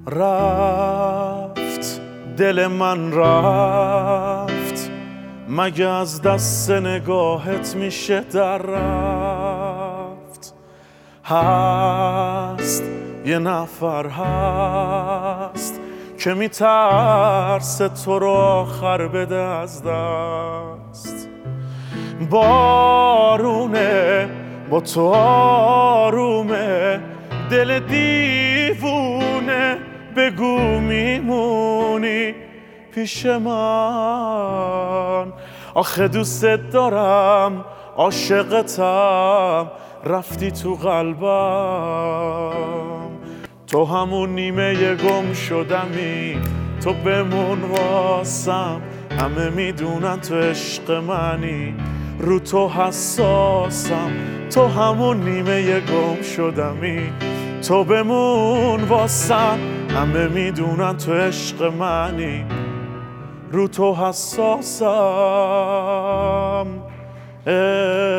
رفت دل من رفت، مگه از دست نگاهت میشه در رفت؟ هست یه نفر هست که میترسه تو رو آخر بده از دست. بارونه با تو آرومه، دل دیوونه بگو میمونی پیش من؟ آخه دوست دارم، عاشقتم، رفتی تو قلبم. تو همون نیمه گم شدمی، تو بمون واسم. همه میدونن تو عشق منی، رو تو حساسم. تو همون نیمه گم شدمی، تو بمون واسم. همه میدونن تو عشق منی، رو تو حساسم.